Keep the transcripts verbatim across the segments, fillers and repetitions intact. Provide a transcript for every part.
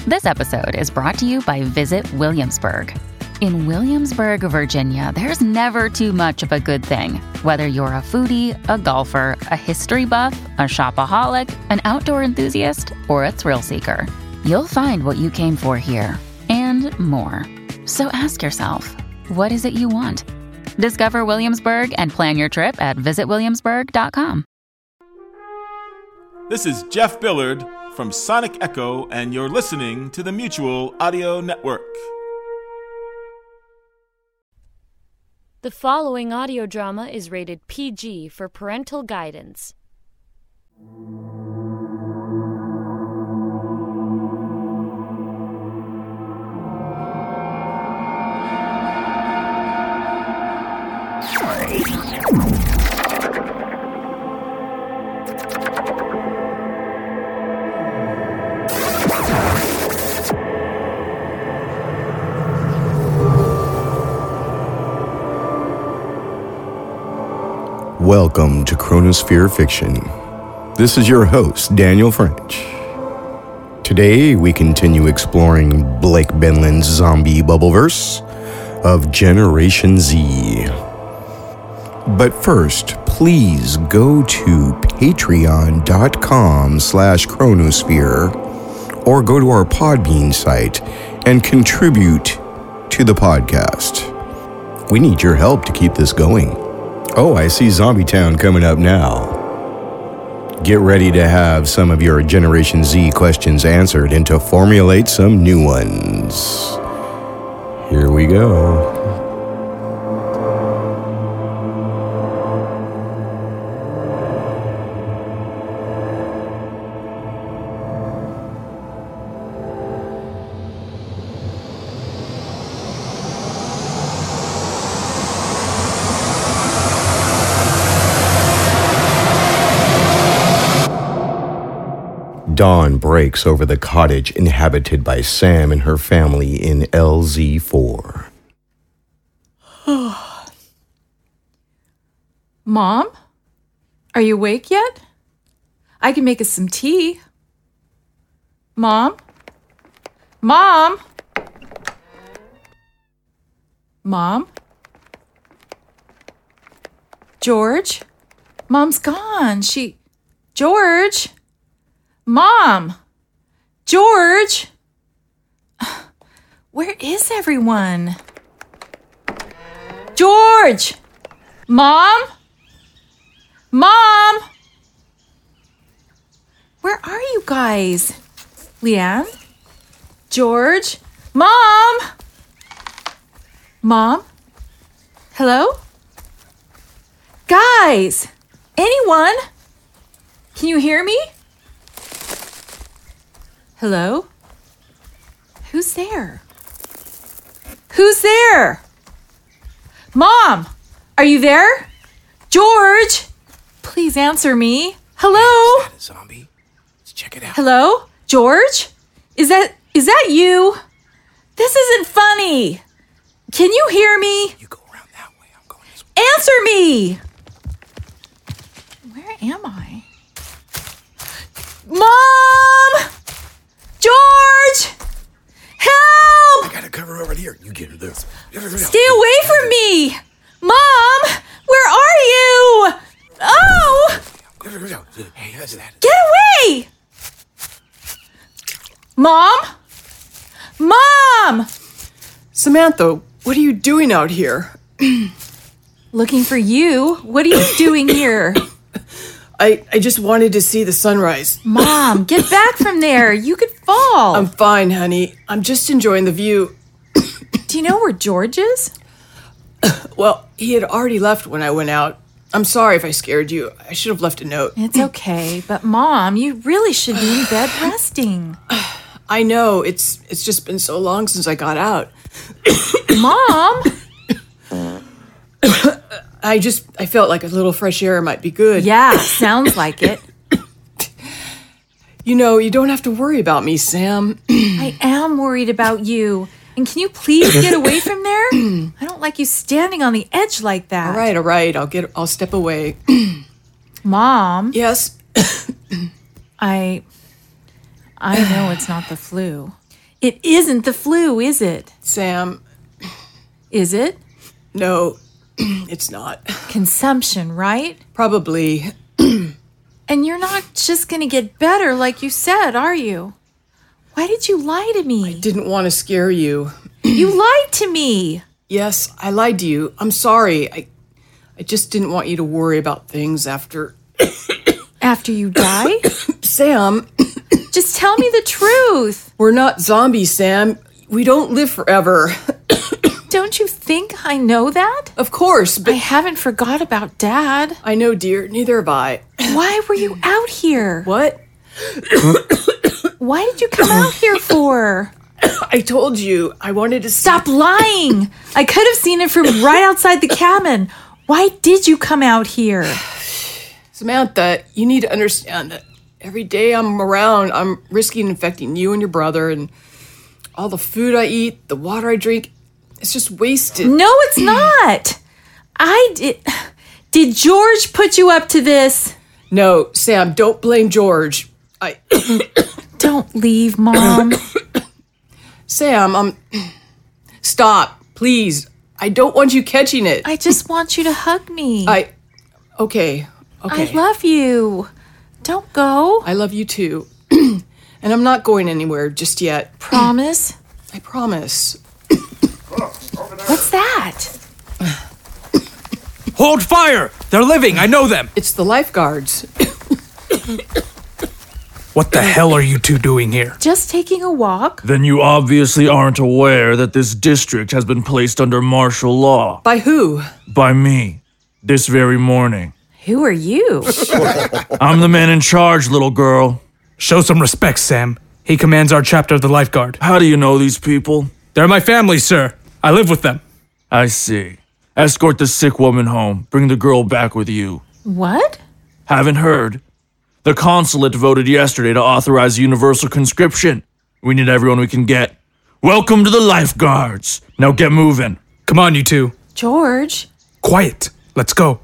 This episode is brought to you by Visit Williamsburg. In Williamsburg, Virginia, there's never too much of a good thing. Whether you're a foodie, a golfer, a history buff, a shopaholic, an outdoor enthusiast, or a thrill seeker, you'll find what you came for here and more. So ask yourself, what is it you want? Discover Williamsburg and plan your trip at visit williamsburg dot com. This is Jeff Billard from Sonic Echo, and you're listening to the Mutual Audio Network. The following audio drama is rated P G for parental guidance. Welcome to Chronosphere Fiction. This is your host, Daniel French. Today, we continue exploring Blake Benlin's zombie bubbleverse of Generation Z. But first, please go to patreon.com slash chronosphere or go to our Podbean site and contribute to the podcast. We need your help to keep this going. Oh, I see Zombie Town coming up now. Get ready to have some of your Generation Z questions answered and to formulate some new ones. Here we go. Dawn breaks over the cottage inhabited by Sam and her family in L Z four. Mom? Are you awake yet? I can make us some tea. Mom? Mom? Mom? George? Mom's gone. She... George? Mom! George! Where is everyone? George! Mom? Mom! Where are you guys? Leanne? George? Mom! Mom? Hello? Guys! Anyone? Can you hear me? Hello? Who's there? Who's there? Mom, are you there? George, please answer me. Hello? Is that a zombie? Let's check it out. Hello? George? Is that is that you? This isn't funny. Can you hear me? You go around that way. I'm going this way. Answer me. Where am I? Mom! George! Help! I gotta cover her over here. You get her there. Stay away from me! Mom! Where are you? Oh! Hey, that's that. Get away! Mom? Mom! Samantha, what are you doing out here? Looking for you. What are you doing here? I, I just wanted to see the sunrise. Mom, get back from there. You could fall. I'm fine, honey. I'm just enjoying the view. Do you know where George is? Well, he had already left when I went out. I'm sorry if I scared you. I should have left a note. It's okay, but Mom, you really should be in bed resting. I know. It's it's just been so long since I got out. Mom! I just, I felt like a little fresh air might be good. Yeah, sounds like it. You know, you don't have to worry about me, Sam. I am worried about you. And can you please get away from there? I don't like you standing on the edge like that. All right, all right. I'll get, I'll step away. Mom. Yes? I, I know it's not the flu. It isn't the flu, is it? Sam, Is it? no, it's not. Consumption, right? Probably. And you're not just gonna get better like you said, are you? Why did you lie to me? Didn't want to scare you. You lied to me. Yes, I lied to you. I'm sorry. I I just didn't want you to worry about things after... After you die? Sam, Just tell me the truth. we're not zombies, Sam. We don't live forever. Don't you think I know that? Of course, I but haven't forgot about Dad. I know, dear. Neither have I. Why were you out here? What? Why did you come out here for? I told you I wanted to Stop lying! I could have seen it from right outside the cabin. Why did you come out here? Samantha, you need to understand that every day I'm around, I'm risking infecting you and your brother, and all the food I eat, the water I drink, it's just wasted. No, it's not. I did. Did George put you up to this? No, Sam, don't blame George. I... Don't leave, Mom. Sam, um... Stop, please. I don't want you catching it. I just want you to hug me. I... Okay, okay. I love you. Don't go. I love you too. And I'm not going anywhere just yet. Promise? I promise. What's that? Hold fire! They're living, I know them! It's the lifeguards. What the hell are you two doing here? Just taking a walk? Then you obviously aren't aware that this district has been placed under martial law. By who? By me. This very morning. Who are you? I'm the man in charge, little girl. Show some respect, Sam. He commands our chapter of the Lifeguard. How do you know these people? They're my family, sir. I live with them. I see. Escort the sick woman home. Bring the girl back with you. What? Haven't heard? The consulate voted yesterday to authorize universal conscription. We need everyone we can get. Welcome to the Lifeguards. Now get moving. Come on, you two. George? Quiet. Let's go.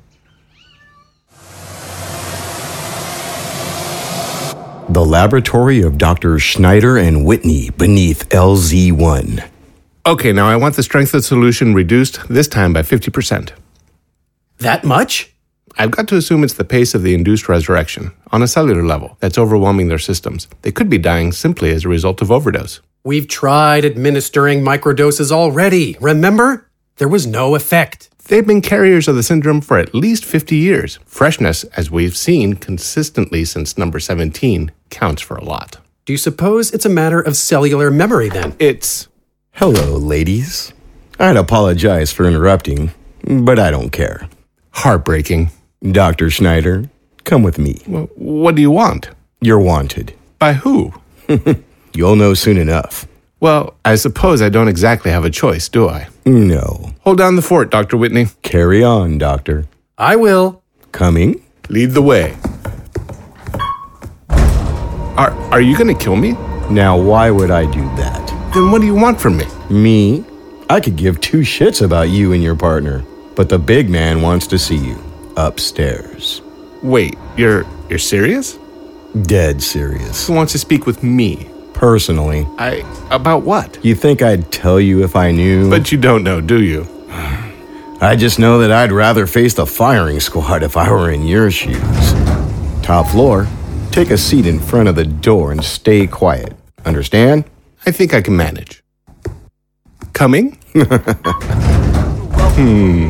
The laboratory of Doctor Schneider and Whitney beneath L Z one. Okay, now I want the strength of the solution reduced, this time by fifty percent. That much? I've got to assume it's the pace of the induced resurrection, on a cellular level, that's overwhelming their systems. They could be dying simply as a result of overdose. We've tried administering microdoses already, remember? There was no effect. They've been carriers of the syndrome for at least fifty years. Freshness, as we've seen consistently since number seventeen, counts for a lot. Do you suppose it's a matter of cellular memory then? It's... Hello, ladies. I'd apologize for interrupting, but I don't care. heartbreaking. Doctor Schneider, come with me. Well, what do you want? You're wanted. By who? You'll know soon enough. Well, I suppose I don't exactly have a choice, do I? No. Hold down the fort, Doctor Whitney. Carry on, Doctor. I will. Coming? Lead the way. Are, are you going to kill me? Now, why would I do that? Then what do you want from me? Me? I could give two shits about you and your partner, but the big man wants to see you upstairs. Wait, you're you're serious? Dead serious. Who wants to speak with me? Personally. I... About what? You think I'd tell you if I knew? But you don't know, do you? I just know that I'd rather face the firing squad if I were in your shoes. Top floor. Take a seat in front of the door and stay quiet. Understand? I think I can manage. Coming? hmm.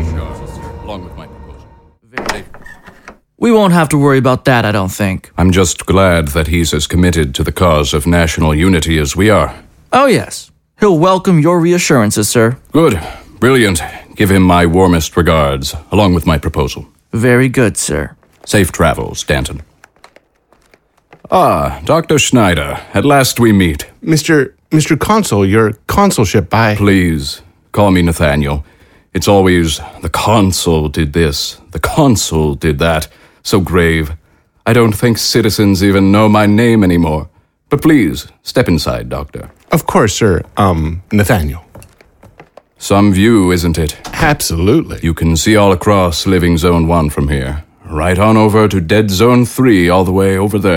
We won't have to worry about that, I don't think. I'm just glad that he's as committed to the cause of national unity as we are. Oh, yes. He'll welcome your reassurances, sir. Good. Brilliant. Give him my warmest regards, along with my proposal. Very good, sir. Safe travels, Danton. Ah, Doctor Schneider. At last we meet. Mister Mister Consul, your consulship by... Please, call me Nathaniel. It's always, the consul did this, the consul did that. So grave. I don't think citizens even know my name anymore. But please, step inside, Doctor. Of course, sir. Um, Nathaniel. Some view, isn't it? Absolutely. You can see all across Living Zone one from here. Right on over to Dead Zone three, all the way over there.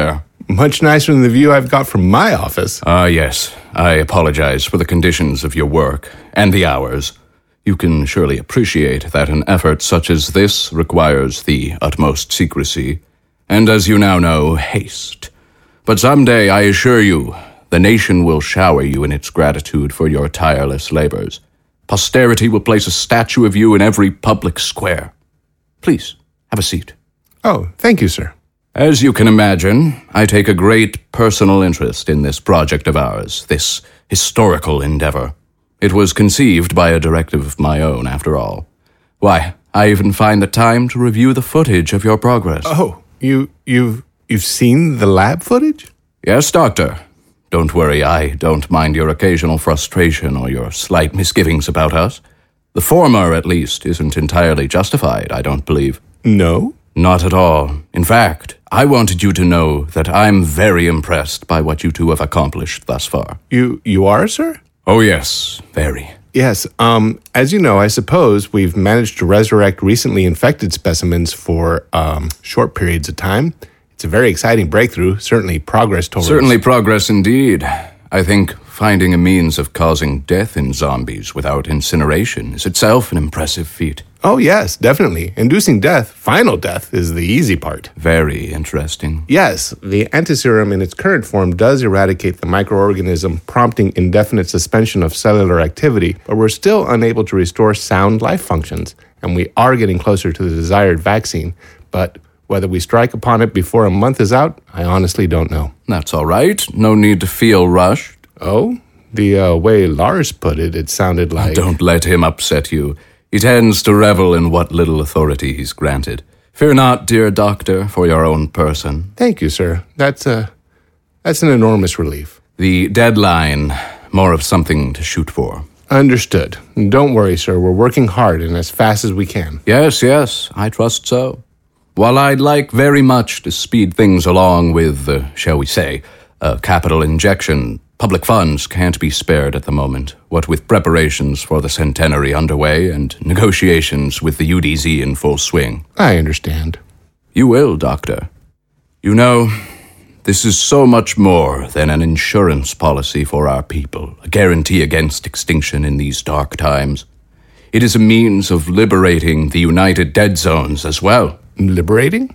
Much nicer than the view I've got from my office. Ah, uh, yes. I apologize for the conditions of your work and the hours. You can surely appreciate that an effort such as this requires the utmost secrecy, and as you now know, haste. But someday, I assure you, the nation will shower you in its gratitude for your tireless labors. Posterity will place a statue of you in every public square. Please, have a seat. Oh, thank you, sir. As you can imagine, I take a great personal interest in this project of ours, this historical endeavor. It was conceived by a directive of my own, after all. Why, I even find the time to review the footage of your progress. Oh, you, you've, you've seen the lab footage? Yes, Doctor. Don't worry, I don't mind your occasional frustration or your slight misgivings about us. The former, at least, isn't entirely justified, I don't believe. No? Not at all. In fact, I wanted you to know that I'm very impressed by what you two have accomplished thus far. You, you are, sir? Oh, yes, very. Yes, um, as you know, I suppose we've managed to resurrect recently infected specimens for, um, short periods of time. It's a very exciting breakthrough, certainly progress towards... Certainly progress indeed. I think finding a means of causing death in zombies without incineration is itself an impressive feat. Oh, yes, definitely. Inducing death, final death, is the easy part. Very interesting. Yes, the antiserum in its current form does eradicate the microorganism, prompting indefinite suspension of cellular activity, but we're still unable to restore sound life functions, and we are getting closer to the desired vaccine. But whether we strike upon it before a month is out, I honestly don't know. That's all right. No need to feel rushed. Oh? The uh, way Lars put it, it sounded like... Don't let him upset you. He tends to revel in what little authority he's granted. Fear not, dear doctor, for your own person. Thank you, sir. That's, uh, that's an enormous relief. The deadline, more of something to shoot for. Understood. Don't worry, sir. We're working hard and as fast as we can. Yes, yes, I trust so. While I'd like very much to speed things along with, uh, shall we say, a capital injection, public funds can't be spared at the moment, what with preparations for the centenary underway and negotiations with the U D Z in full swing. I understand. You will, Doctor. You know, this is so much more than an insurance policy for our people, a guarantee against extinction in these dark times. It is a means of liberating the United Dead Zones as well. Liberating?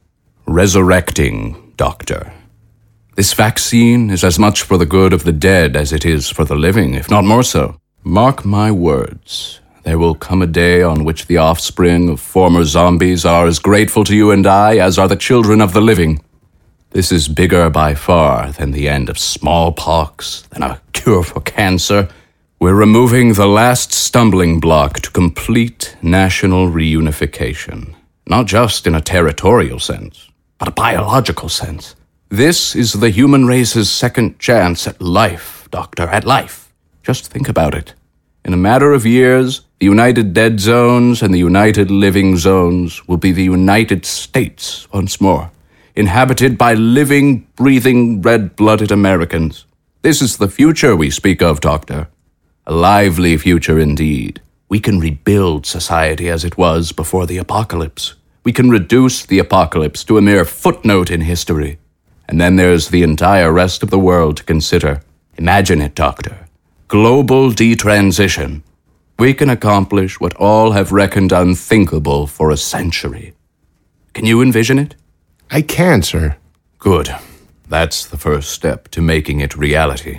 Resurrecting, Doctor. This vaccine is as much for the good of the dead as it is for the living, if not more so. Mark my words, there will come a day on which the offspring of former zombies are as grateful to you and I as are the children of the living. This is bigger by far than the end of smallpox, than a cure for cancer. We're removing the last stumbling block to complete national reunification. Not just in a territorial sense, but a biological sense. This is the human race's second chance at life, Doctor, at life. Just think about it. In a matter of years, the United Dead Zones and the United Living Zones will be the United States once more, inhabited by living, breathing, red-blooded Americans. This is the future we speak of, Doctor. A lively future indeed. We can rebuild society as it was before the apocalypse. We can reduce the apocalypse to a mere footnote in history. And then there's the entire rest of the world to consider. Imagine it, Doctor. Global detransition. We can accomplish what all have reckoned unthinkable for a century. Can you envision it? I can, sir. Good. That's the first step to making it reality.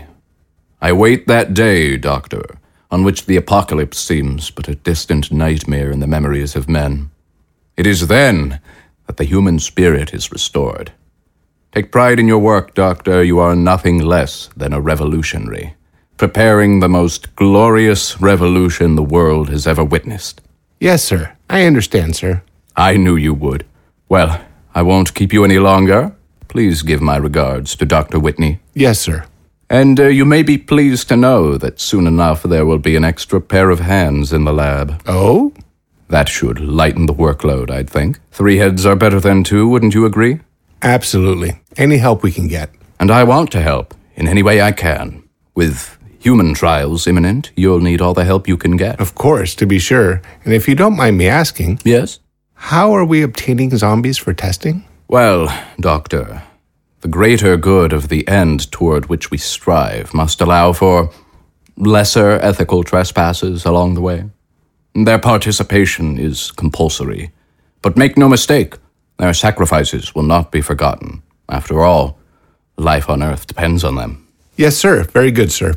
I wait that day, Doctor, on which the apocalypse seems but a distant nightmare in the memories of men. It is then that the human spirit is restored. Take pride in your work, Doctor. You are nothing less than a revolutionary, preparing the most glorious revolution the world has ever witnessed. Yes, sir. I understand, sir. I knew you would. Well, I won't keep you any longer. Please give my regards to Doctor Whitney. Yes, sir. And uh, you may be pleased to know that soon enough there will be an extra pair of hands in the lab. Oh? That should lighten the workload, I'd think. Three heads are better than two, wouldn't you agree? Absolutely. Any help we can get. And I want to help, in any way I can. With human trials imminent, you'll need all the help you can get. Of course, to be sure. And if you don't mind me asking... Yes? How are we obtaining zombies for testing? Well, Doctor, The greater good of the end toward which we strive must allow for lesser ethical trespasses along the way. Their participation is compulsory. But make no mistake, their sacrifices will not be forgotten. After all, life on Earth depends on them. Yes, sir. Very good, sir.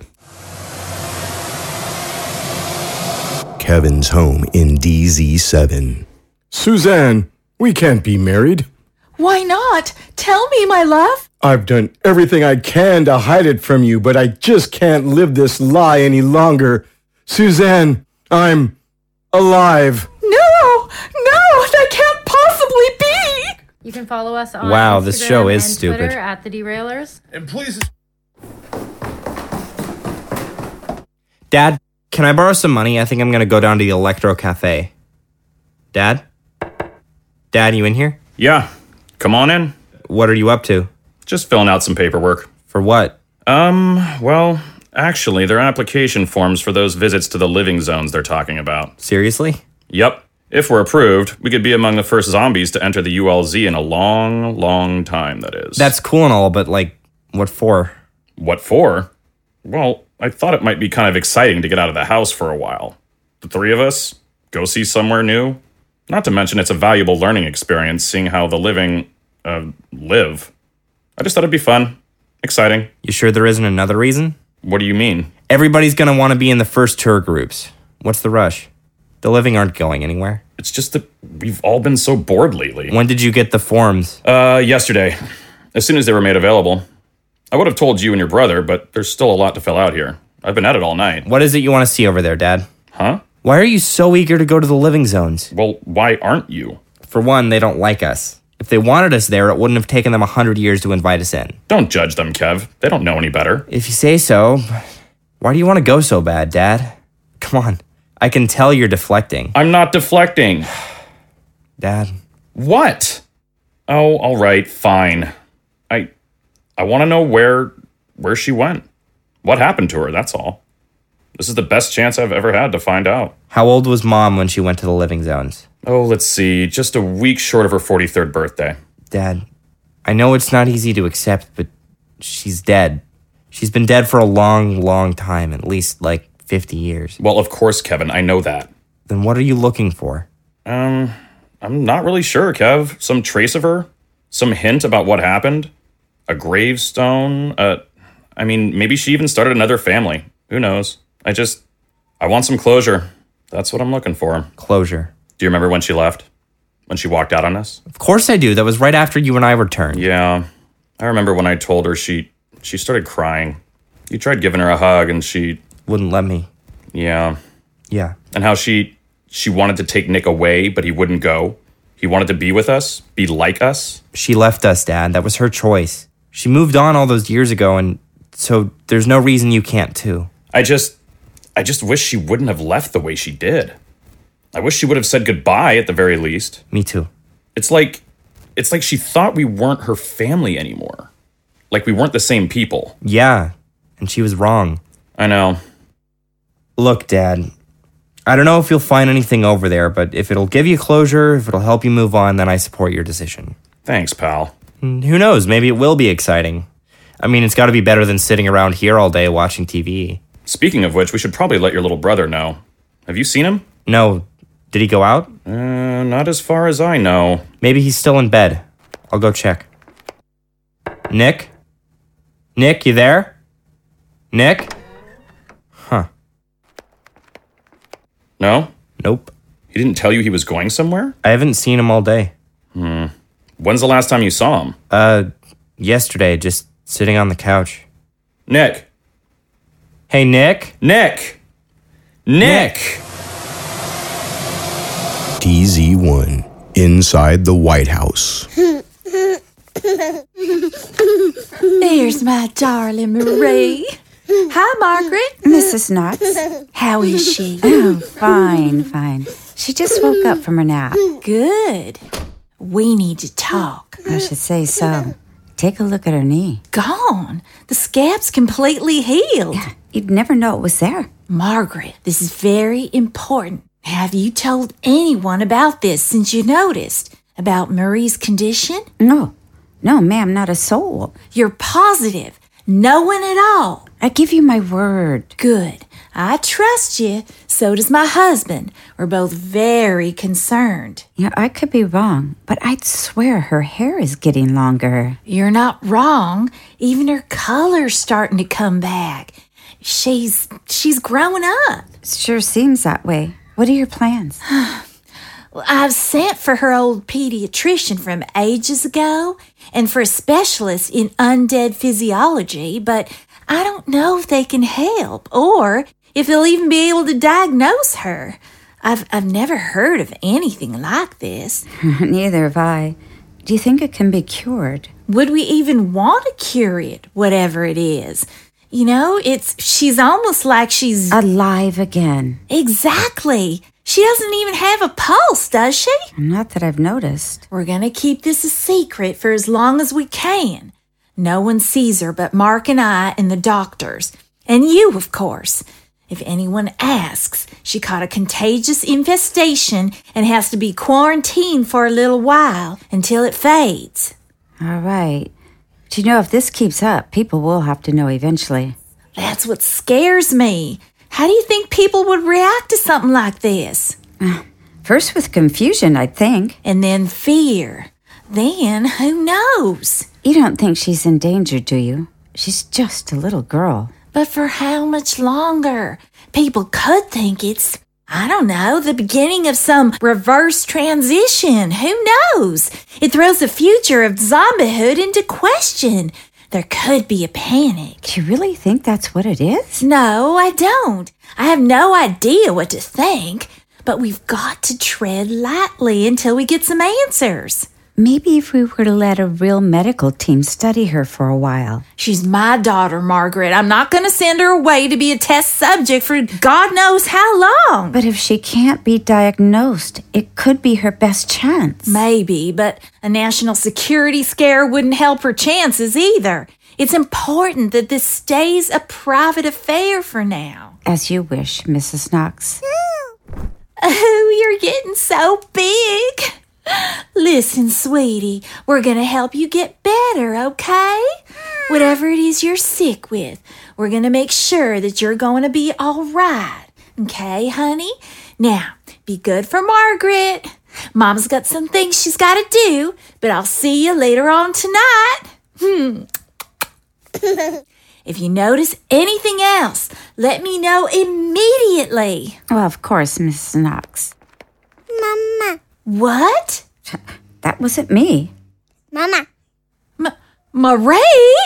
Kevin's home in D Z seven. Suzanne, we can't be married. Why not? Tell me, my love. I've done everything I can to hide it from you, but I just can't live this lie any longer. Suzanne, I'm alive. No, no, that can't possibly be. You can follow us on wow, Instagram this show is and stupid. Twitter at The Derailers. And please... Dad, can I borrow some money? I think I'm going to go down to the Electro Cafe. Dad? Dad, you in here? Yeah. Come on in. What are you up to? Just filling out some paperwork. For what? Um, well, actually, they're application forms for those visits to the living zones they're talking about. Seriously? Yep. If we're approved, we could be among the first zombies to enter the U L Z in a long, long time, that is. That's cool and all, but, like, what for? What for? Well, I thought it might be kind of exciting to get out of the house for a while. The three of us, go see somewhere new. Not to mention it's a valuable learning experience seeing how the living, uh, live. I just thought it'd be fun. Exciting. You sure there isn't another reason? What do you mean? Everybody's gonna want to be in the first tour groups. What's the rush? The living aren't going anywhere. It's just that we've all been so bored lately. When did you get the forms? Uh, yesterday. As soon as they were made available. I would have told you and your brother, but there's still a lot to fill out here. I've been at it all night. What is it you want to see over there, Dad? Huh? Why are you so eager to go to the living zones? Well, why aren't you? For one, they don't like us. If they wanted us there, it wouldn't have taken them a hundred years to invite us in. Don't judge them, Kev. They don't know any better. If you say so. Why do you want to go so bad, Dad? Come on. I can tell you're deflecting. I'm not deflecting. Dad. What? Oh, all right, fine. I I want to know where where she went. What happened to her, that's all. This is the best chance I've ever had to find out. How old was Mom when she went to the living zones? Oh, let's see. Just a week short of her forty-third birthday. Dad, I know it's not easy to accept, but she's dead. She's been dead for a long, long time, at least like fifty years. Well, of course, Kevin, I know that. Then what are you looking for? Um, I'm not really sure, Kev. Some trace of her? Some hint about what happened? A gravestone? Uh, I mean, maybe she even started another family. Who knows? I just, I want some closure. That's what I'm looking for. Closure. Do you remember when she left? When she walked out on us? Of course I do. That was right after you and I returned. Yeah. I remember when I told her she, she started crying. You tried giving her a hug and she... Wouldn't let me. Yeah. Yeah. And how she, she wanted to take Nick away, but he wouldn't go. He wanted to be with us, be like us. She left us, Dad. That was her choice. She moved on all those years ago, and so there's no reason you can't too. I just, I just wish she wouldn't have left the way she did. I wish she would have said goodbye at the very least. Me too. It's like, it's like she thought we weren't her family anymore. Like we weren't the same people. Yeah, and she was wrong. I know. Look, Dad, I don't know if you'll find anything over there, but if it'll give you closure, if it'll help you move on, then I support your decision. Thanks, pal. And who knows, maybe it will be exciting. I mean, it's got to be better than sitting around here all day watching T V. Speaking of which, we should probably let your little brother know. Have you seen him? No. Did he go out? Uh, not as far as I know. Maybe he's still in bed. I'll go check. Nick? Nick, you there? Nick? Huh. No? Nope. He didn't tell you he was going somewhere? I haven't seen him all day. Hmm. When's the last time you saw him? Uh, yesterday, just sitting on the couch. Nick. Hey, Nick? Nick! Nick! D Z one, inside the White House. There's my darling Marie. Hi, Margaret. Missus Knotts. How is she? Oh, fine, fine. She just woke up from her nap. Good. We need to talk. I should say so. Take a look at her knee. Gone. The scab's completely healed. You'd never know it was there. Margaret, this is very important. Have you told anyone about this since you noticed? About Marie's condition? No. No, ma'am, not a soul. You're positive? No one at all? I give you my word. Good. I trust you. So does my husband. We're both very concerned. Yeah, I could be wrong, but I'd swear her hair is getting longer. You're not wrong. Even her color's starting to come back. She's she's growing up. Sure seems that way. What are your plans? Well, I've sent for her old pediatrician from ages ago and for a specialist in undead physiology, but I don't know if they can help or if they'll even be able to diagnose her. I've I've never heard of anything like this. Neither have I. Do you think it can be cured? Would we even want to cure it, whatever it is? You know, it's she's almost like she's alive again. Exactly. She doesn't even have a pulse, does she? Not that I've noticed. We're going to keep this a secret for as long as we can. No one sees her but Mark and I and the doctors. And you, of course. If anyone asks, she caught a contagious infestation and has to be quarantined for a little while until it fades. All right. But you know, if this keeps up, people will have to know eventually. That's what scares me. How do you think people would react to something like this? Uh, first with confusion, I'd think. And then fear. Then, who knows? You don't think she's in danger, do you? She's just a little girl. But for how much longer? People could think it's, I don't know, the beginning of some reverse transition. Who knows? It throws the future of zombiehood into question. There could be a panic. Do you really think that's what it is? No, I don't. I have no idea what to think. But we've got to tread lightly until we get some answers. Maybe if we were to let a real medical team study her for a while. She's my daughter, Margaret. I'm not going to send her away to be a test subject for God knows how long. But if she can't be diagnosed, it could be her best chance. Maybe, but a national security scare wouldn't help her chances either. It's important that this stays a private affair for now. As you wish, Missus Knox. Oh, you're getting so big. Listen, sweetie, we're going to help you get better, okay? Whatever it is you're sick with, we're going to make sure that you're going to be all right. Okay, honey? Now, be good for Margaret. Mom's got some things she's got to do, but I'll see you later on tonight. Hmm. If you notice anything else, let me know immediately. Well, of course, Missus Knox. Mama. What? That wasn't me. Mama. M- Marie?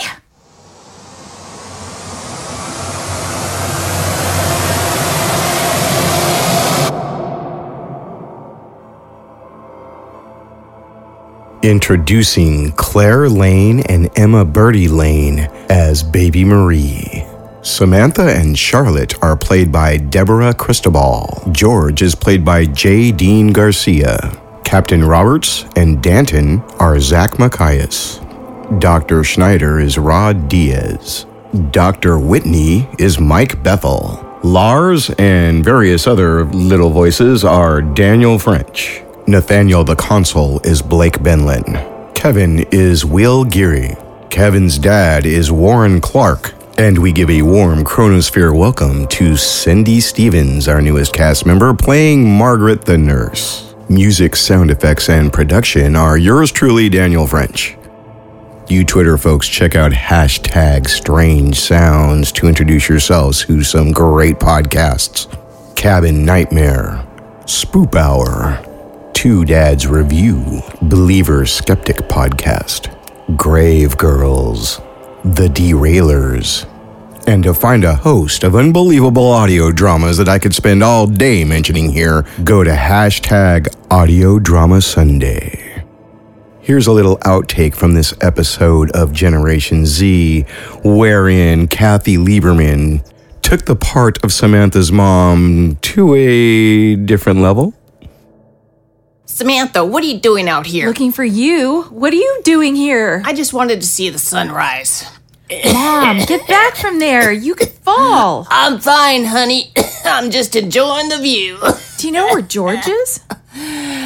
Introducing Claire Lane and Emma Birdie Lane as Baby Marie. Samantha and Charlotte are played by Deborah Cristobal. George is played by J. Dean Garcia. Captain Roberts and Danton are Zach Macias. Doctor Schneider is Rod Diaz. Doctor Whitney is Mike Bethel. Lars and various other little voices are Daniel French. Nathaniel the Consul is Blake Benlin. Kevin is Will Geary. Kevin's dad is Warren Clark. And we give a warm Chronosphere welcome to Cindy Stevens, our newest cast member, playing Margaret the nurse. Music, sound effects, and production are yours truly, Daniel French. You Twitter folks, check out hashtag Strange Sounds to introduce yourselves to some great podcasts. Cabin Nightmare, Spoop Hour, Two Dads Review, Believer Skeptic Podcast, Grave Girls, The Derailers, and to find a host of unbelievable audio dramas that I could spend all day mentioning here, go to hashtag Audio Drama Sunday. Here's a little outtake from this episode of Generation Z, wherein Kathy Lieberman took the part of Samantha's mom to a different level. Samantha, what are you doing out here? Looking for you. What are you doing here? I just wanted to see the sunrise. Mom, get back from there. You could fall. I'm fine, honey. I'm just enjoying the view. Do you know where George is?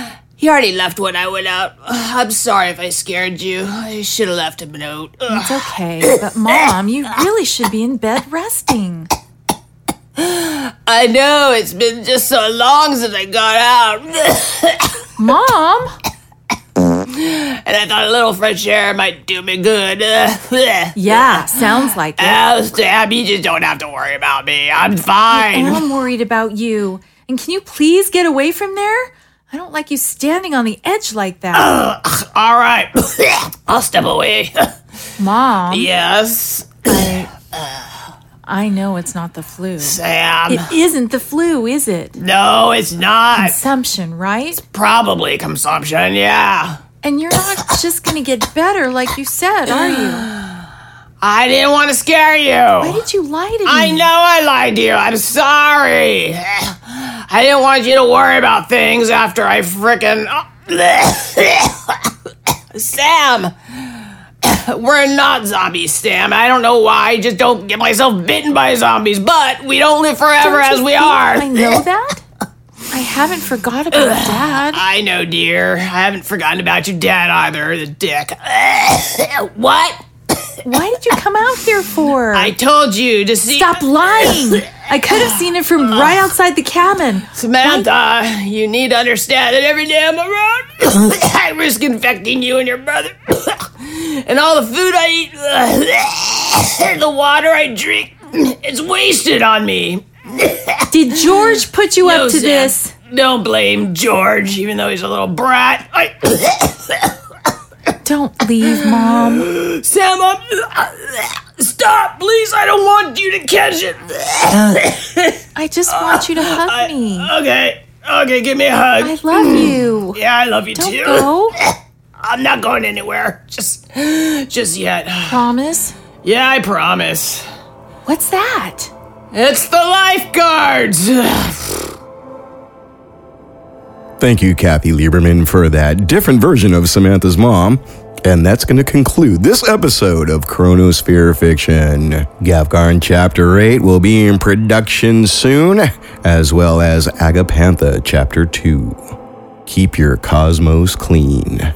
He already left when I went out. I'm sorry if I scared you. I should have left him a note. It's okay, but Mom, you really should be in bed resting. I know, it's been just so long since I got out. Mom! And I thought a little fresh air might do me good. Yeah, sounds like it. Oh, Sam, you just don't have to worry about me. I'm fine. I'm worried about you. And can you please get away from there? I don't like you standing on the edge like that. Uh, all right. I'll step away. Mom. Yes? I, I know it's not the flu. Sam. It isn't the flu, is it? No, it's not. Consumption, right? It's probably consumption, yeah. And you're not just going to get better like you said, are you? I didn't want to scare you. Why did you lie to me? I know I lied to you. I'm sorry. I didn't want you to worry about things after I frickin'... Sam! We're not zombies, Sam. I don't know why. I just don't get myself bitten by zombies, but we don't live forever don't as we think are. I know that? I haven't forgot about Dad. I know, dear. I haven't forgotten about your dad either, the dick. What? Why did you come out here for? I told you to see... Stop lying! I could have seen it from right outside the cabin. Samantha, Why? You need to understand that every day I'm around, I risk infecting you and your brother. And all the food I eat, the water I drink, it's wasted on me. Did George put you no, up to Sam, this? Don't blame George, even though he's a little brat. I... Don't leave, Mom. Sam, I'm... Stop, please. I don't want you to catch it. I just want you to hug I, me. Okay. Okay, give me a hug. I love you. Yeah, I love you don't too. Go. I'm not going anywhere. Just... Just yet. Promise? Yeah, I promise. What's that? It's the lifeguards. Thank you, Kathy Lieberman, for that different version of Samantha's mom. And that's going to conclude this episode of Chronosphere Fiction. Gavgarn Chapter eight will be in production soon, as well as Agapantha Chapter two. Keep your cosmos clean.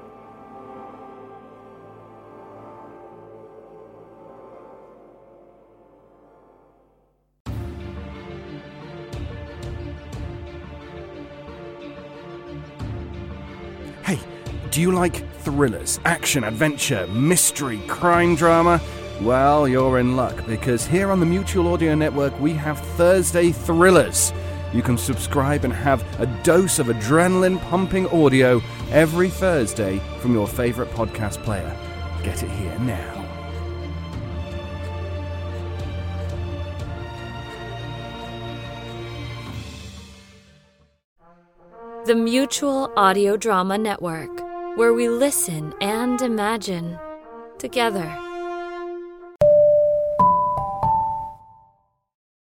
Hey, do you like thrillers, action, adventure, mystery, crime drama? Well, you're in luck, because here on the Mutual Audio Network we have Thursday Thrillers. You can subscribe and have a dose of adrenaline-pumping audio every Thursday from your favorite podcast player. Get it here now. The Mutual Audio Drama Network, where we listen and imagine together.